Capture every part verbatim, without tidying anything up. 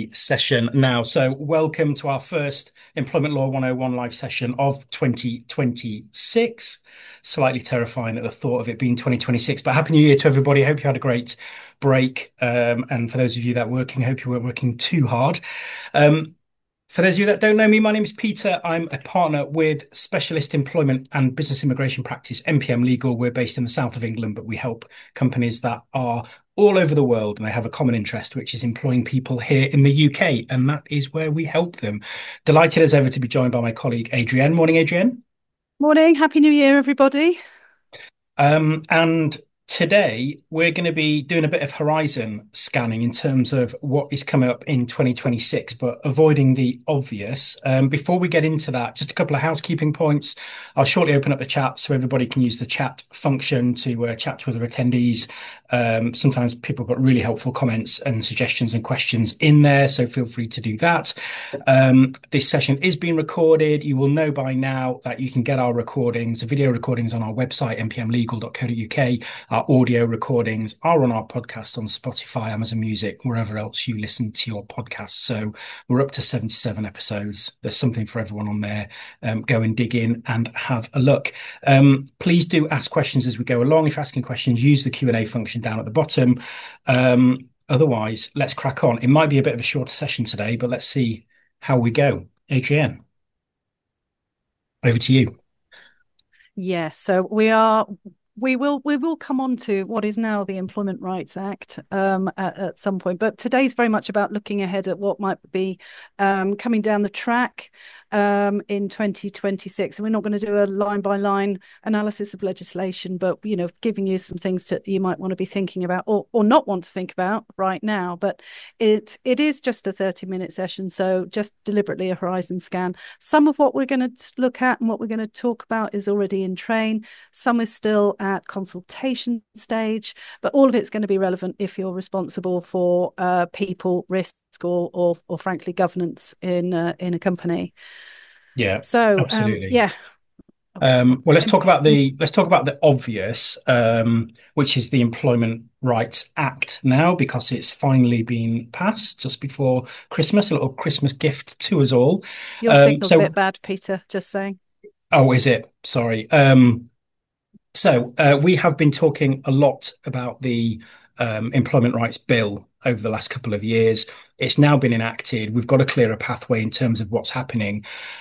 the session now. So welcome to our first Employment Law one oh one live session of twenty twenty-six. Slightly terrifying at the thought of it being twenty twenty-six, but Happy New Year to everybody. I hope you had a great break. Um, and for those of you that are working, I hope you weren't working too hard. Um, For those of you that don't know me, my name is Peter. I'm a partner with Specialist Employment and Business Immigration Practice, M P M Legal. We're based in the south of England, but we help companies that are all over the world and they have a common interest, which is employing people here in the U K. And that is where we help them. Delighted as ever to be joined by my colleague, Adrienne. Morning, Adrienne. Morning. Happy New Year, everybody. Um, and today we're going to be doing a bit of horizon scanning in terms of what is coming up in twenty twenty-six, but avoiding the obvious. Um, before we get into that, just a couple of housekeeping points. I'll shortly open up the chat so everybody can use the chat function to uh, chat with the attendees. Um, sometimes people put really helpful comments and suggestions and questions in there, so feel free to do that. Um, this session is being recorded. You will know by now that you can get our recordings, the video recordings on our website, m p m legal dot co dot u k. Our audio recordings are on our podcast on Spotify, Amazon Music, wherever else you listen to your podcasts. So we're up to seventy-seven episodes. There's something for everyone on there. Um, go and dig in and have a look. Um, please do ask questions as we go along. If you're asking questions, use the Q and A function down at the bottom. Um, otherwise, let's crack on. It might be a bit of a shorter session today, but let's see how we go. Adrienne, over to you. Yeah, so we are we will we will come on to what is now the Employment Rights Act um, at, at some point. But today's very much about looking ahead at what might be um, coming down the track um, in twenty twenty-six. And we're not going to do a line by line analysis of legislation, but you know, giving you some things that you might want to be thinking about or or not want to think about right now. But it it is just a thirty minute session, so just deliberately a horizon scan. Some of what we're going to look at and what we're going to talk about is already in train. Some is still at consultation stage, but all of it's going to be relevant if you're responsible for uh, people, risk, or, or, or frankly, governance in uh, in a company. Yeah, So, um, absolutely. yeah. Um, well, let's talk about the let's talk about the obvious, um, which is the Employment Rights Act now, because it's finally been passed just before Christmas. A little Christmas gift to us all. Your Um, signal's a so, bit bad, Peter, just saying. oh, is it? Sorry. Um, so uh, we have been talking a lot about the um, Employment Rights Bill over the last couple of years. It's now been enacted. We've got a clearer pathway in terms of what's happening.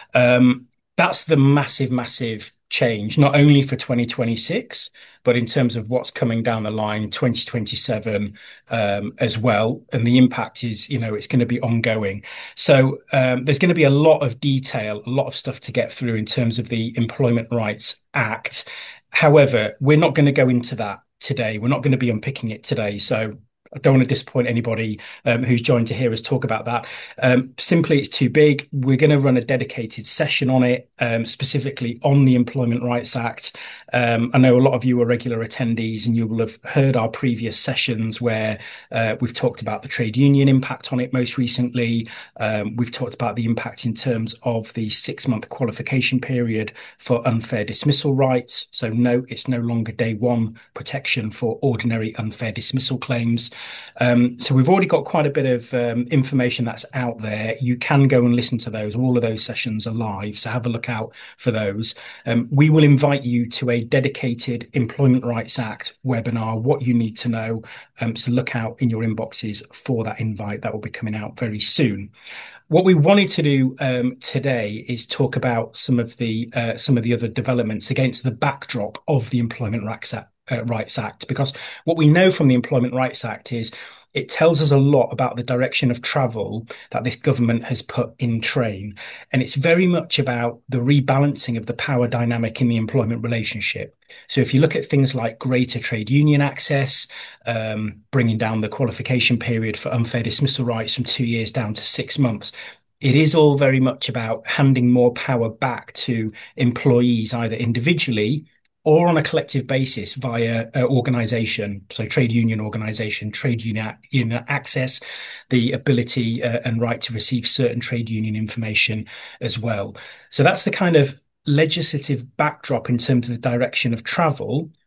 Um, that's the massive, massive change, not only for twenty twenty-six, but in terms of what's coming down the line, twenty twenty-seven um, as well. And the impact is, you know, it's going to be ongoing. So um, there's going to be a lot of detail, a lot of stuff to get through in terms of the Employment Rights Act. However, we're not going to go into that today. We're not going to be unpicking it today. So I don't want to disappoint anybody um, who's joined to hear us talk about that. Um, simply, it's too big. We're going to run a dedicated session on it, um, specifically on the Employment Rights Act. Um, I know a lot of you are regular attendees and you will have heard our previous sessions where uh, we've talked about the trade union impact on it most recently. Um, we've talked about the impact in terms of the six-month qualification period for unfair dismissal rights. So no, it's no longer day one protection for ordinary unfair dismissal claims. Um, so we've already got quite a bit of um, information that's out there. You can go and listen to those. All of those sessions are live, so have a look out for those. Um, we will invite you to a dedicated Employment Rights Act webinar, what you need to know. Um, so look out in your inboxes for that invite. That will be coming out very soon. What we wanted to do um, today is talk about some of the uh, some of the other developments against the backdrop of the Employment Rights Act, uh, Rights Act, because what we know from the Employment Rights Act is it tells us a lot about the direction of travel that this government has put in train, and it's very much about the rebalancing of the power dynamic in the employment relationship. So if you look at things like greater trade union access, um, bringing down the qualification period for unfair dismissal rights from two years down to six months, it is all very much about handing more power back to employees, either individually or on a collective basis via uh, organization, so trade union organization, trade union, union access, the ability uh, and right to receive certain trade union information as well. So that's the kind of legislative backdrop in terms of the direction of travel.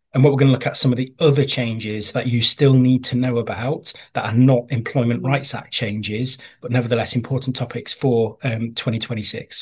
And what we're going to look at some of the other changes that you still need to know about that are not Employment Mm. Rights Act changes, but nevertheless important topics for um, twenty twenty-six.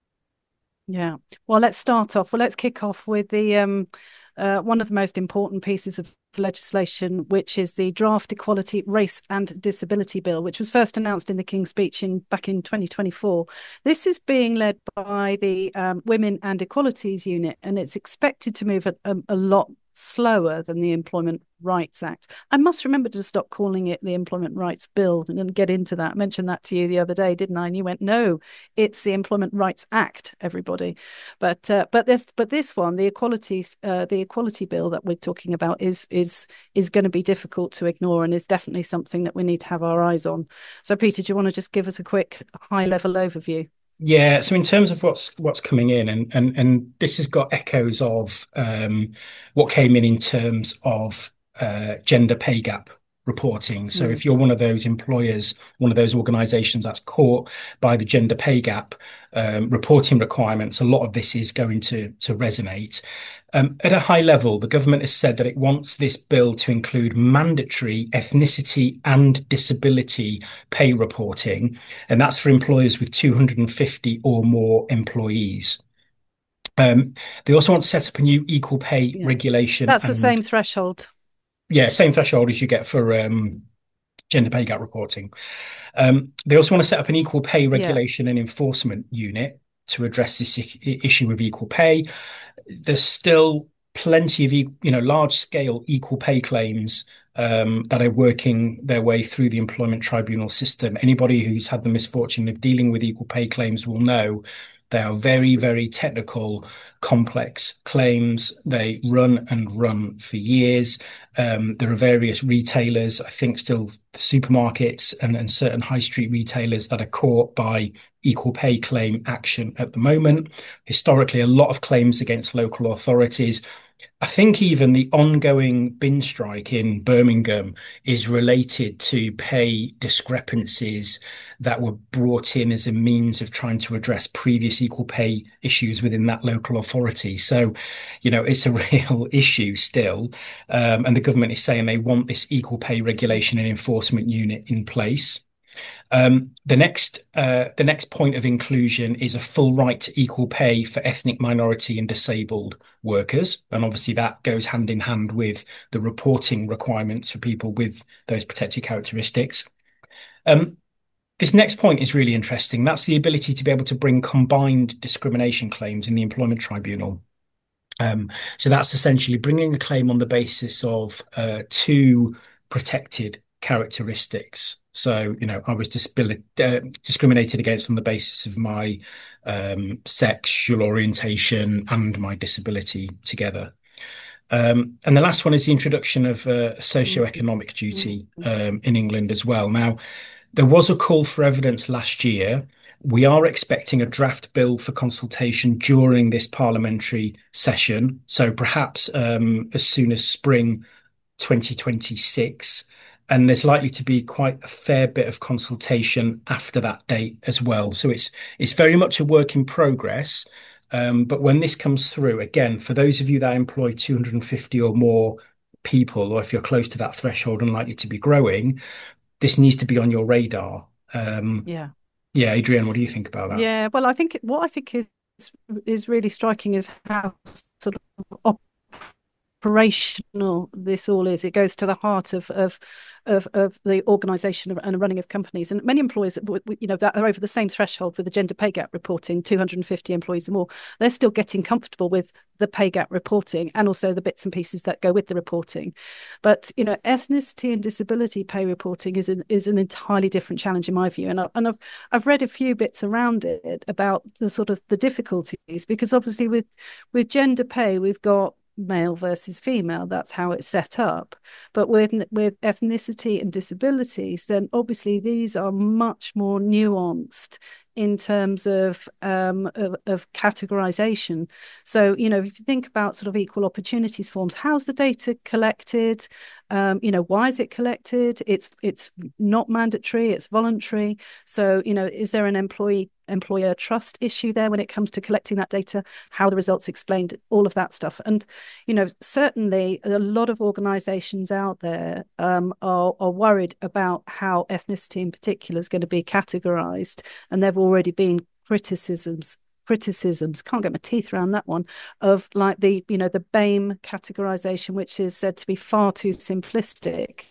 Yeah. Well, let's start off. Well, let's kick off with the um, uh, one of the most important pieces of legislation, which is the Draft Equality, Race and Disability Bill, which was first announced in the King's Speech in back in twenty twenty-four. This is being led by the um, Women and Equalities Unit, and it's expected to move a, a, a lot slower than the Employment Rights Act. I must remember to stop calling it the Employment Rights Bill and then get into that. I mentioned that to you the other day, didn't I? And you went, no, it's the Employment Rights Act, everybody. But uh, but this but this one, the equality uh, the equality bill that we're talking about is is is going to be difficult to ignore and is definitely something that we need to have our eyes on. So, Peter, do you want to just give us a quick high level overview? Yeah, so in terms of what's what's coming in, and and and this has got echoes of um, what came in in terms of uh, gender pay gap reporting. So Mm. if you're one of those employers, one of those organizations that's caught by the gender pay gap um, reporting requirements, a lot of this is going to to resonate. Um, at a high level, the government has said that it wants this bill to include mandatory ethnicity and disability pay reporting, and that's for employers with two hundred fifty or more employees. Um, they also want to set up a new equal pay Yeah, regulation that's the and, same threshold. yeah, same threshold as you get for um, gender pay gap reporting. Um, they also want to set up an equal pay Yeah, regulation and enforcement unit to address this i- issue of equal pay. There's still plenty of, e- you know, large scale equal pay claims um, that are working their way through the employment tribunal system. Anybody who's had the misfortune of dealing with equal pay claims will know they are very, very technical, complex claims. They run and run for years. Um, there are various retailers, I think still the supermarkets and, and certain high street retailers that are caught by equal pay claim action at the moment. Historically, a lot of claims against local authorities. I think even the ongoing bin strike in Birmingham is related to pay discrepancies that were brought in as a means of trying to address previous equal pay issues within that local authority. So, you know, it's a real issue still. Um, and the government is saying they want this equal pay regulation and enforcement unit in place. Um, the next uh, the next point of inclusion is a full right to equal pay for ethnic minority and disabled workers. And obviously that goes hand in hand with the reporting requirements for people with those protected characteristics. Um, this next point is really interesting. That's the ability to be able to bring combined discrimination claims in the employment tribunal. Um, so that's essentially bringing a claim on the basis of uh, two protected characteristics. So, you know, I was disbil uh, discriminated against on the basis of my um, sexual orientation and my disability together. Um, and the last one is the introduction of uh, a mm, socioeconomic mm, duty um, in England as well. Now, there was a call for evidence last year. We are expecting a draft bill for consultation during this parliamentary session, so perhaps um, as soon as spring twenty twenty-six. And there's likely to be quite a fair bit of consultation after that date as well. So it's it's very much a work in progress. Um, but when this comes through, again, for those of you that employ two hundred fifty or more people, or if you're close to that threshold and likely to be growing, this needs to be on your radar. Um, yeah. yeah, Adrian, what do you think about that? Yeah, well, I think what I think is is really striking is how sort of operational this all is. It goes to the heart of of of, of the organisation and running of companies. And many employers, you know, that are over the same threshold with the gender pay gap reporting, two hundred fifty employees or more, they're still getting comfortable with the pay gap reporting and also the bits and pieces that go with the reporting. But you know, ethnicity and disability pay reporting is an is an entirely different challenge in my view. And I, and I've I've read a few bits around it about the sort of the difficulties because obviously with with gender pay we've got male versus female. That's how it's set up. But with with ethnicity and disabilities, then obviously these are much more nuanced in terms of, um, of of categorization. So, you know, if you think about sort of equal opportunities forms, how's the data collected? Um, you know, why is it collected? It's it's not mandatory, it's voluntary. So, you know, is there an employee employer trust issue there when it comes to collecting that data? How are the results explained? All of that stuff. And, you know, certainly a lot of organizations out there um, are, are worried about how ethnicity in particular is going to be categorized. And there have already been criticisms criticisms can't get my teeth around that one, of like the you know the BAME categorization, which is said to be far too simplistic.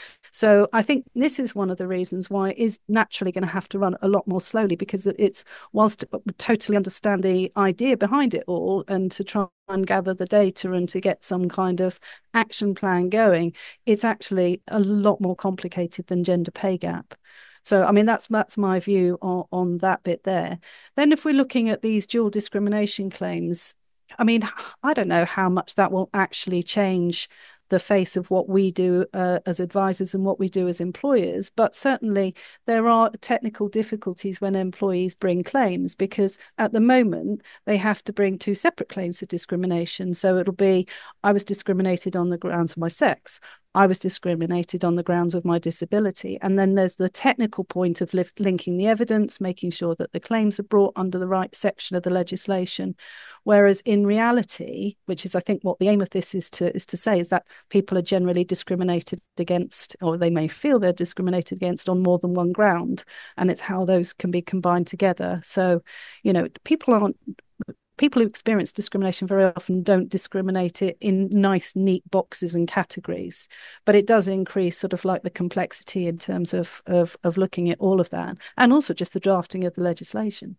So I think this is one of the reasons why it is naturally going to have to run a lot more slowly, because it's, whilst we totally understand the idea behind it all and to try and gather the data and to get some kind of action plan going, it's actually a lot more complicated than gender pay gap. So, I mean, that's that's my view on, on that bit there. Then if we're looking at these dual discrimination claims, I mean, I don't know how much that will actually change the face of what we do uh, as advisors and what we do as employers. But certainly there are technical difficulties when employees bring claims, because at the moment they have to bring two separate claims of discrimination. So it'll be, I was discriminated on the grounds of my sex, I was discriminated on the grounds of my disability. And then there's the technical point of li- linking the evidence, making sure that the claims are brought under the right section of the legislation. Whereas in reality, which is I think what the aim of this is to is to say, is that people are generally discriminated against, or they may feel they're discriminated against on more than one ground. And it's how those can be combined together. So, you know, people aren't people who experience discrimination very often don't discriminate it in nice, neat boxes and categories, but it does increase sort of like the complexity in terms of of, of looking at all of that, and also just the drafting of the legislation.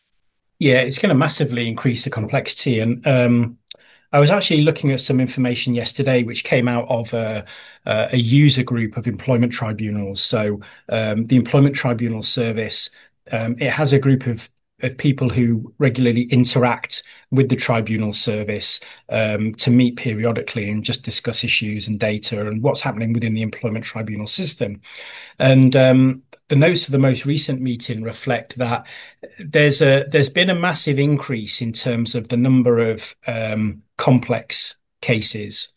Yeah, it's going to massively increase the complexity. And um, I was actually looking at some information yesterday, which came out of a, a user group of employment tribunals. So um, the Employment Tribunal Service, um, it has a group of of people who regularly interact with the tribunal service um, to meet periodically and just discuss issues and data and what's happening within the employment tribunal system. And um, the notes of the most recent meeting reflect that there's a there's been a massive increase in terms of the number of um, complex cases.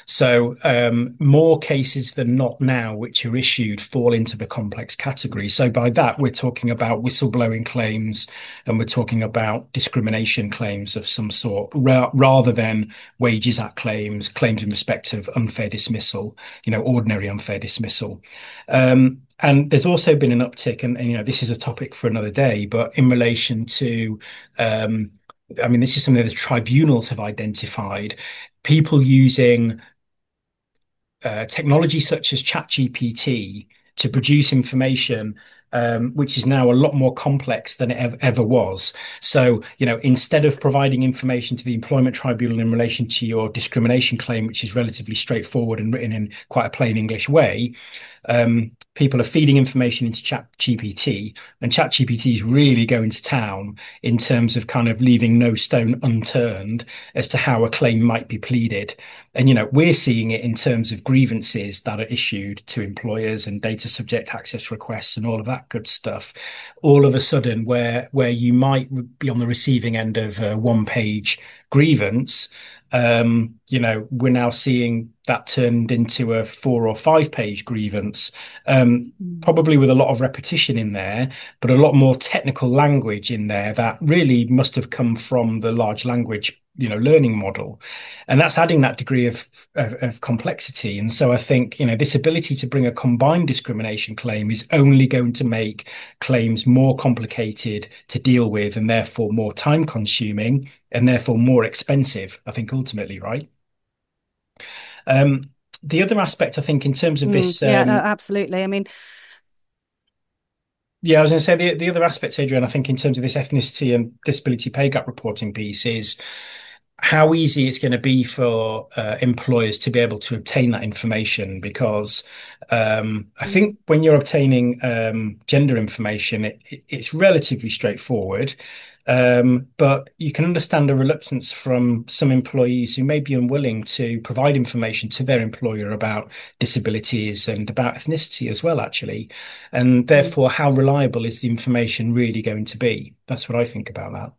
So um, more cases than not now, which are issued, fall into the complex category. So by that, we're talking about whistleblowing claims, and we're talking about discrimination claims of some sort, ra rather than Wages Act claims, claims in respect of unfair dismissal, you know, ordinary unfair dismissal. Um, and there's also been an uptick, and, and you know, this is a topic for another day, but in relation to um, I mean, this is something that the tribunals have identified, people using uh, technology such as ChatGPT to produce information, um, which is now a lot more complex than it ever, ever was. So, you know, instead of providing information to the employment tribunal in relation to your discrimination claim, which is relatively straightforward and written in quite a plain English way, um, people are feeding information into ChatGPT, and ChatGPT is really going to town in terms of kind of leaving no stone unturned as to how a claim might be pleaded. And, you know, we're seeing it in terms of grievances that are issued to employers and data subject access requests and all of that good stuff. All of a sudden, where where you might be on the receiving end of a one page grievance, um, you know, we're now seeing that turned into a four or five page grievance, um, Mm. probably with a lot of repetition in there, but a lot more technical language in there that really must have come from the large language, you know, learning model. And that's adding that degree of, of, of complexity. And so I think, you know, this ability to bring a combined discrimination claim is only going to make claims more complicated to deal with, and therefore more time consuming, and therefore more expensive, I think, ultimately, right? Um, the other aspect, I think, in terms of Mm, this, yeah, no, um, absolutely. I mean, yeah, I was going to say the, the other aspect, Adrian, I think, in terms of this ethnicity and disability pay gap reporting piece is how easy it's going to be for uh, employers to be able to obtain that information because um, I Mm. think when you're obtaining um, gender information, it, it- it's relatively straightforward. Um, but you can understand a reluctance from some employees who may be unwilling to provide information to their employer about disabilities and about ethnicity as well, actually. And Mm. therefore, how reliable is the information really going to be? That's what I think about that.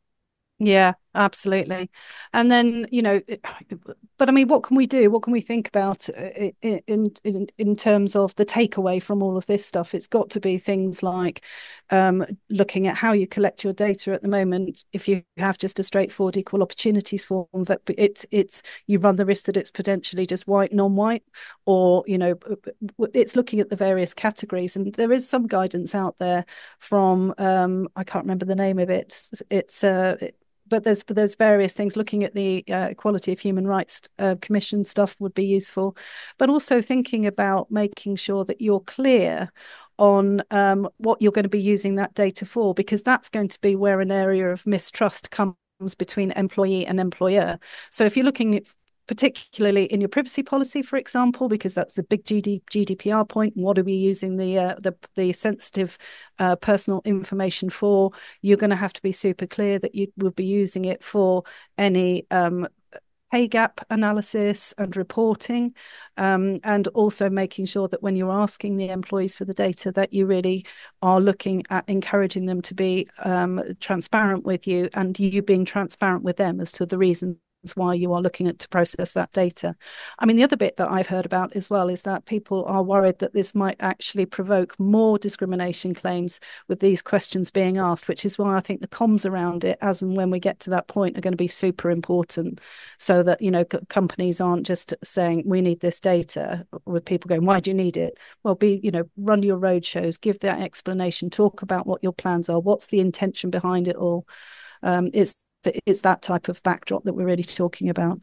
Yeah, absolutely. And then, you know, it- but I mean, what can we do? What can we think about uh, i- i- in in in terms of the takeaway from all of this stuff? It's got to be things like um, looking at how you collect your data at the moment. If you have just a straightforward equal opportunities form, that it's it's you run the risk that it's potentially just white, non-white, or you know, it's looking at the various categories. And there is some guidance out there from um, I can't remember the name of it. It's, it's uh, but there's but there's various things looking at the uh, equality of human rights uh, commission stuff would be useful, but also thinking about making sure that you're clear on um, what you're going to be using that data for, because that's going to be where an area of mistrust comes between employee and employer. So if you're looking particularly in your privacy policy, for example, because that's the big G D, G D P R point. What are we using the uh, the, the sensitive uh, personal information for? You're going to have to be super clear that you will be using it for any um, pay gap analysis and reporting, um, and also making sure that when you're asking the employees for the data, that you really are looking at encouraging them to be um, transparent with you, and you being transparent with them as to the reasons why you are looking at to process that data. I mean, the other bit that I've heard about as well is that people are worried that this might actually provoke more discrimination claims with these questions being asked, which is why I think the comms around it, as and when we get to that point, are going to be super important, so that you know companies aren't just saying we need this data, with people going, why do you need it? Well, be you know run your road shows, give that explanation, talk about what your plans are, what's the intention behind it all. Um, it's it's that type of backdrop that we're really talking about.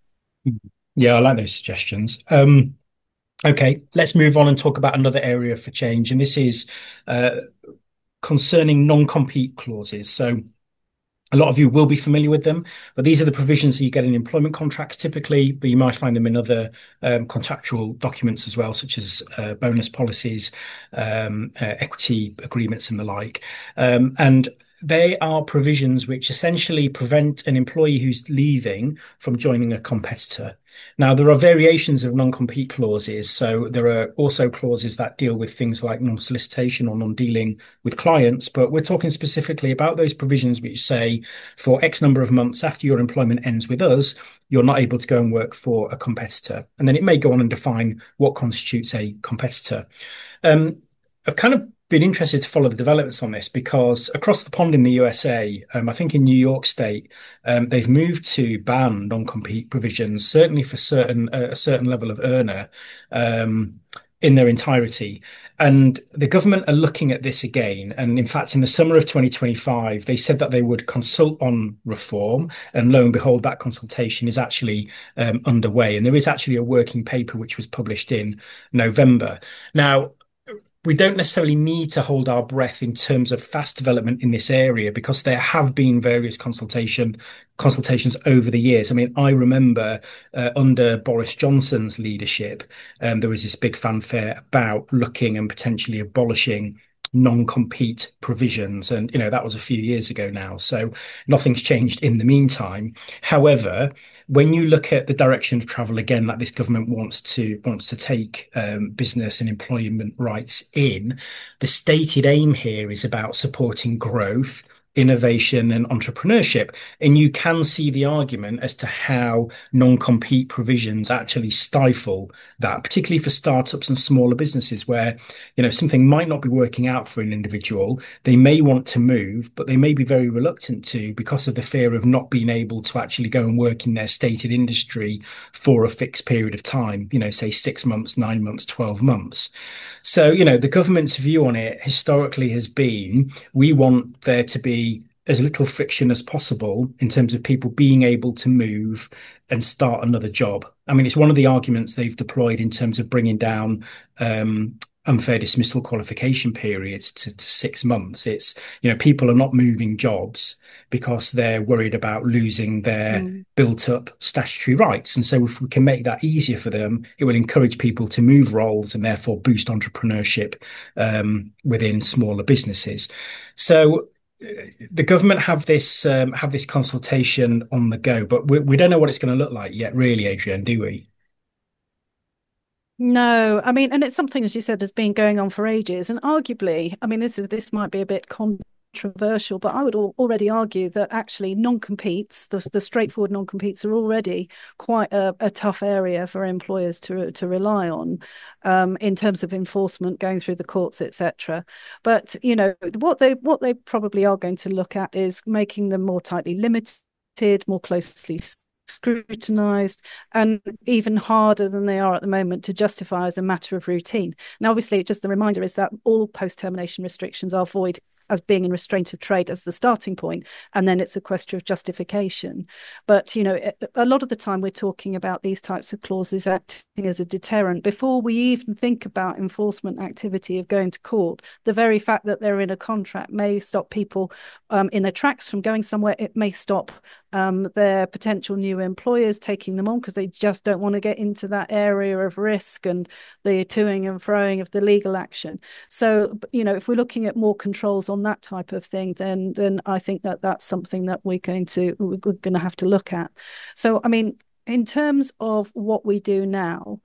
Yeah, I like those suggestions. Um, okay, let's move on and talk about another area for change, and this is uh, concerning non-compete clauses. So a lot of you will be familiar with them, but these are the provisions that you get in employment contracts typically, but you might find them in other um, contractual documents as well, such as uh, bonus policies, um, uh, equity agreements, and the like. Um, and they are provisions which essentially prevent an employee who's leaving from joining a competitor. Now, there are variations of non-compete clauses. So there are also clauses that deal with things like non-solicitation or non-dealing with clients, but we're talking specifically about those provisions which say for X number of months after your employment ends with us, you're not able to go and work for a competitor. And then it may go on and define what constitutes a competitor. Um, I've kind of been interested to follow the developments on this because across the pond in the U S A, um, I think in New York State, um, they've moved to ban non-compete provisions, certainly for certain uh, a certain level of earner, um, in their entirety. And the government are looking at this again. And in fact, in the summer of twenty twenty-five, they said that they would consult on reform. And lo and behold, that consultation is actually um, underway. And there is actually a working paper which was published in November. Now, we don't necessarily need to hold our breath in terms of fast development in this area because there have been various consultation consultations over the years. I mean, I remember uh, under Boris Johnson's leadership, um, there was this big fanfare about looking and potentially abolishing non-compete provisions. And, you know, that was a few years ago now. So nothing's changed in the meantime. However, when you look at the direction of travel again, that this government wants to wants to take um, business and employment rights in, the stated aim here is about supporting growth, innovation, and entrepreneurship. And you can see the argument as to how non-compete provisions actually stifle that, particularly for startups and smaller businesses where, you know, something might not be working out for an individual. They may want to move, but they may be very reluctant to because of the fear of not being able to actually go and work in their stated industry for a fixed period of time, you know, say six months, nine months, twelve months. So, you know, the government's view on it historically has been we want there to be as little friction as possible in terms of people being able to move and start another job. I mean, it's one of the arguments they've deployed in terms of bringing down um, unfair dismissal qualification periods to, to six months. It's, you know, people are not moving jobs because they're worried about losing their Mm. built up statutory rights. And so if we can make that easier for them, it will encourage people to move roles and therefore boost entrepreneurship um, within smaller businesses. So uh, the government have this um, have this consultation on the go, but we, we don't know what it's going to look like yet, really, Adrian, do we? No, I mean, and it's something, as you said, has been going on for ages. And arguably, I mean, this is this might be a bit controversial, but I would al already argue that actually non-competes, the, the straightforward non-competes, are already quite a, a tough area for employers to to rely on um, in terms of enforcement, going through the courts, et cetera. But you know, what they what they probably are going to look at is making them more tightly limited, more closely scrutinized, and even harder than they are at the moment to justify as a matter of routine. Now, obviously, just the reminder is that all post-termination restrictions are void as being in restraint of trade as the starting point, and then it's a question of justification. But you know, a lot of the time we're talking about these types of clauses acting as a deterrent before we even think about enforcement activity of going to court. The very fact that they're in a contract may stop people um, in their tracks from going somewhere. It may stop um, their potential new employers taking them on because they just don't want to get into that area of risk and the toing and froing of the legal action. So, you know, if we're looking at more controls on that type of thing, then then I think that that's something that we're going to we're going to have to look at. So, I mean, in terms of what we do now,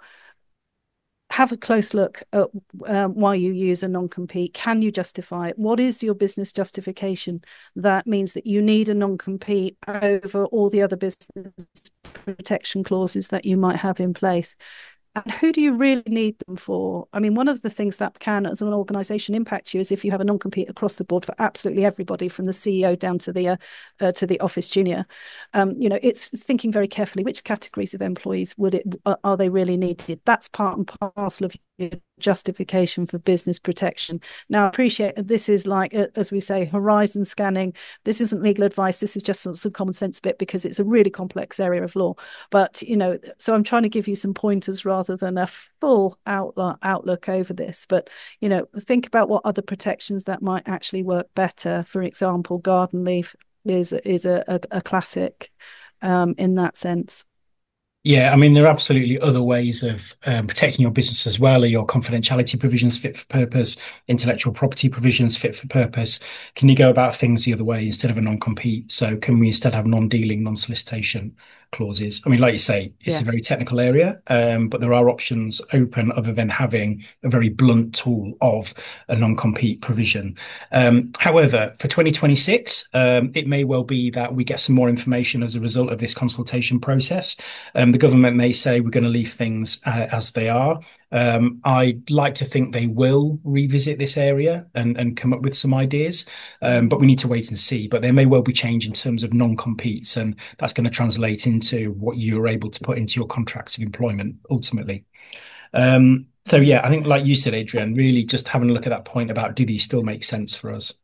have a close look at um, why you use a non-compete. Can you justify it? What is your business justification that means that you need a non-compete over all the other business protection clauses that you might have in place? And who do you really need them for? I mean, one of the things that can, as an organization, impact you is if you have a non-compete across the board for absolutely everybody, from the C E O down to the uh, uh, to the office junior. Um, you know, it's thinking very carefully which categories of employees would it are they really needed. That's part and parcel of your justification for business protection. Now, I appreciate this is like, as we say, horizon scanning. This isn't legal advice. This is just some, some common sense bit because it's a really complex area of law. But, you know, so I'm trying to give you some pointers rather than a full outlook, outlook over this. But, you know, think about what other protections that might actually work better. For example, garden leave is, is a, a, a classic um, in that sense. Yeah, I mean, there are absolutely other ways of um, protecting your business as well. Are your confidentiality provisions fit for purpose? Intellectual property provisions fit for purpose? Can you go about things the other way instead of a non-compete? So can we instead have non-dealing, non-solicitation clauses? I mean, like you say, it's a Yeah. very technical area, um, but there are options open other than having a very blunt tool of a non-compete provision. Um, however, for twenty twenty-six, um, it may well be that we get some more information as a result of this consultation process. Um, the government may say we're going to leave things uh, as they are. Um, I'd like to think they will revisit this area and, and come up with some ideas, um, but we need to wait and see. But there may well be change in terms of non-competes, and that's going to translate into what you're able to put into your contracts of employment ultimately. Um, so yeah, I think like you said, Adrian, really just having a look at that point about do these still make sense for us?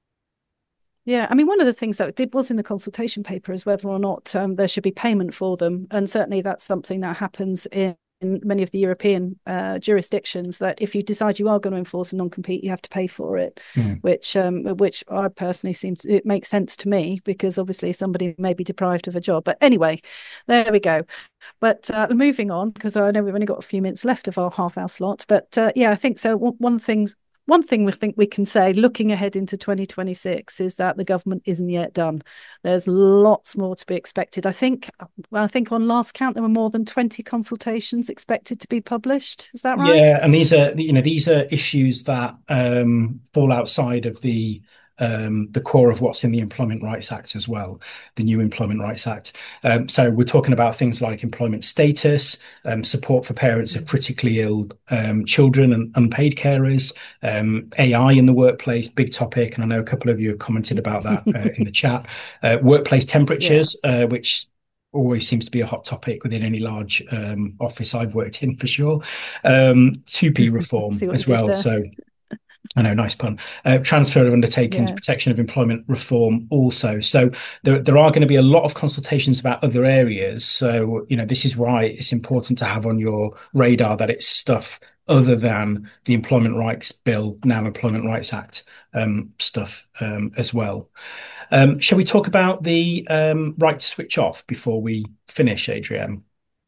Yeah, I mean, one of the things that did was in the consultation paper is whether or not um, there should be payment for them, and certainly that's something that happens in, in many of the European uh, jurisdictions. That if you decide you are going to enforce a non-compete, you have to pay for it, Mm. which um, which I personally seem to, it makes sense to me because obviously somebody may be deprived of a job. But anyway, there we go. But uh, moving on, because I know we've only got a few minutes left of our half hour slot. But uh, yeah, I think so. One, one thing one thing we think we can say looking ahead into twenty twenty-six is that the government isn't yet done. There's lots more to be expected. I think I think on last count there were more than twenty consultations expected to be published. Is that right? Yeah, and these are, you know, these are issues that um, fall outside of the um, the core of what's in the Employment Rights Act as well, the new Employment Rights Act. Um, so we're talking about things like employment status, um, support for parents of critically ill um, children and unpaid carers, um, A I in the workplace, big topic, and I know a couple of you have commented about that uh, in the chat. Uh, workplace Yeah. temperatures, uh, which always seems to be a hot topic within any large um, office I've worked in for sure. Um, two P reform See what you as did well. there. So I know, nice pun. Uh, transfer of undertakings, Yeah. protection of employment reform also. So there, there are going to be a lot of consultations about other areas. So, you know, this is why it's important to have on your radar that it's stuff other than the Employment Rights Bill, now Employment Rights Act um, stuff um, as well. Um, shall we talk about the um, right to switch off before we finish, Adrienne?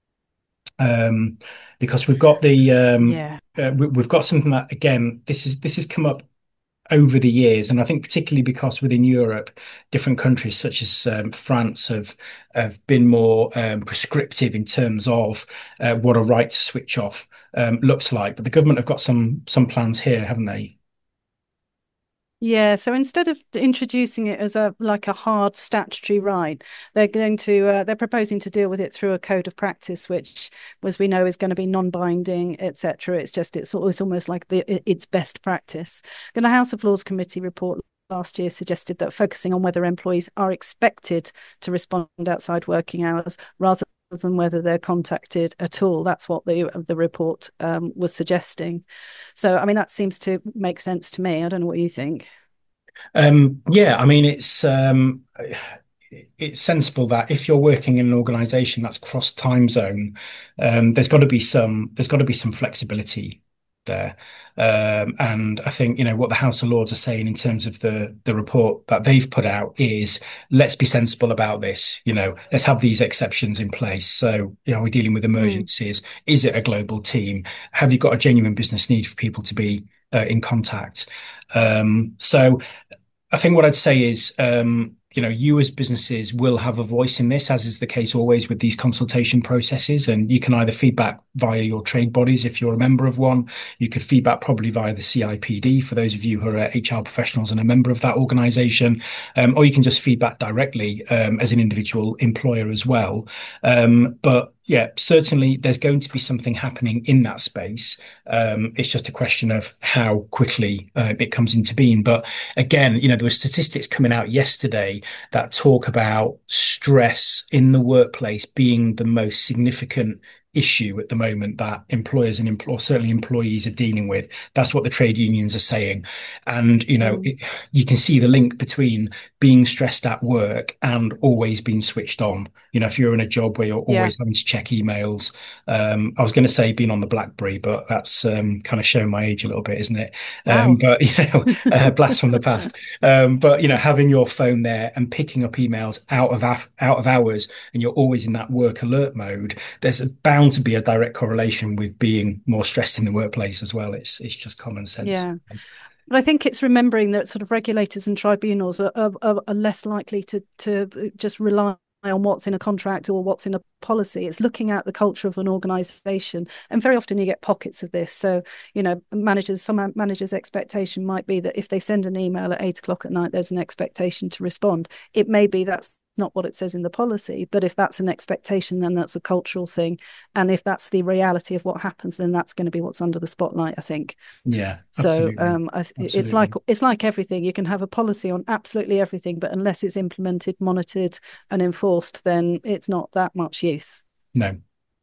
Um, because we've got the um, Yeah. uh, we, we've got something that again this is this has come up over the years, and I think particularly because within Europe, different countries such as um, France have have been more um, prescriptive in terms of uh, what a right to switch off um, looks like. But the government have got some some plans here, haven't they? Yeah, so instead of introducing it as a like a hard statutory right, they're going to uh, they're proposing to deal with it through a code of practice, which, as we know, is going to be non-binding, et cetera. It's just it's, it's almost like the it's best practice. And the House of Lords Committee report last year suggested that focusing on whether employees are expected to respond outside working hours rather than whether they're contacted at all. That's what the the report um, was suggesting. So, I mean, that seems to make sense to me. I don't know what you think. Um, yeah, I mean it's um, it's sensible that if you're working in an organization that's cross time zone, um, there's got to be some there's got to be some flexibility there. Um, and I think, you know, what the House of Lords are saying in terms of the the report that they've put out is let's be sensible about this. You know, let's have these exceptions in place. So, you know, we're dealing with Mm. emergencies. Is it a global team? Have you got a genuine business need for people to be uh, in contact? Um, so I think what I'd say is, um, you know, you as businesses will have a voice in this, as is the case always with these consultation processes. And you can either feedback via your trade bodies if you're a member of one. You could feedback probably via the C I P D for those of you who are H R professionals and a member of that organization. Um, or you can just feedback directly um, as an individual employer as well. Um, but yeah, certainly there's going to be something happening in that space. Um, it's just a question of how quickly uh, it comes into being. But again, you know, there were statistics coming out yesterday that talk about stress in the workplace being the most significant issue at the moment that employers and empl- or certainly employees are dealing with. That's what the trade unions are saying. And, you know, Mm. it, you can see the link between being stressed at work and always being switched on. You know, if you're in a job where you're Yeah. always having to check emails, um, I was going to say being on the BlackBerry, but that's um, kind of showing my age a little bit, isn't it? Um, Wow. but, you know, uh, blast from the past. Um, but you know, having your phone there and picking up emails out of af out of hours, and you're always in that work alert mode. There's bound to be a direct correlation with being more stressed in the workplace as well. It's it's just common sense. Yeah. But I think it's remembering that sort of regulators and tribunals are, are, are less likely to to just rely on what's in a contract or what's in a policy. It's looking at the culture of an organization. And very often you get pockets of this. So, you know, managers, some managers' expectation might be that if they send an email at eight o'clock at night, there's an expectation to respond. It may be that's not what it says in the policy, but if that's an expectation, then that's a cultural thing. And if that's the reality of what happens, then that's going to be what's under the spotlight, I think. Yeah, So absolutely, um, I th- it's like absolutely. it's like everything. You can have a policy on absolutely everything, but unless it's implemented, monitored, and enforced, then it's not that much use. No.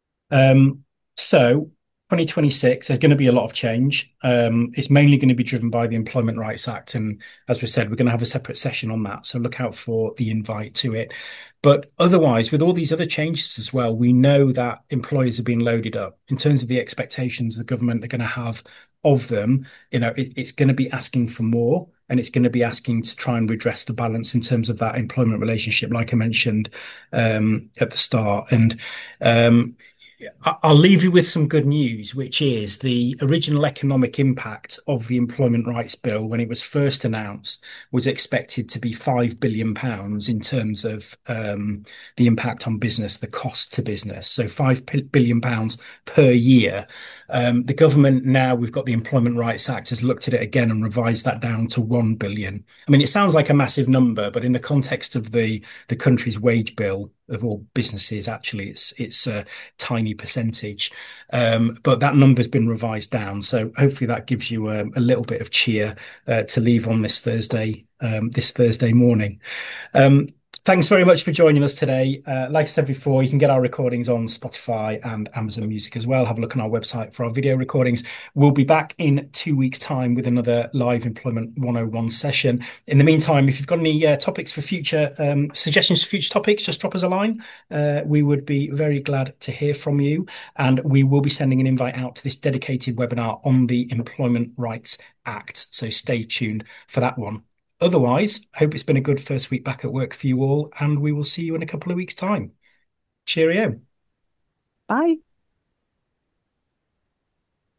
Um, so twenty twenty-six, there's going to be a lot of change. Um, it's mainly going to be driven by the Employment Rights Act. And as we said, we're going to have a separate session on that. So look out for the invite to it. But otherwise, with all these other changes as well, we know that employers are being loaded up in terms of the expectations the government are going to have of them. You know, it, it's going to be asking for more. And it's going to be asking to try and redress the balance in terms of that employment relationship, like I mentioned um, at the start. And um, I- I'll leave you with some good news, which is the original economic impact of the Employment Rights Bill when it was first announced was expected to be five billion pounds in terms of um, the impact on business, the cost to business. So five billion pounds per year. Um, the government now, we've got the Employment Rights Act, has looked at it again and revised that down to one billion. I mean, it sounds like a massive number, but in the context of the the country's wage bill of all businesses, actually, it's it's a tiny percentage. Um, but that number's been revised down, so hopefully that gives you a, a little bit of cheer uh, to leave on this Thursday, um, this Thursday morning. Um, Thanks very much for joining us today. Uh, like I said before, you can get our recordings on Spotify and Amazon Music as well. Have a look on our website for our video recordings. We'll be back in two weeks' time with another live Employment one oh one session. In the meantime, if you've got any uh, topics for future um, suggestions for future topics, just drop us a line. Uh, we would be very glad to hear from you. And we will be sending an invite out to this dedicated webinar on the Employment Rights Act. So stay tuned for that one. Otherwise, I hope it's been a good first week back at work for you all, and we will see you in a couple of weeks' time. Cheerio. Bye.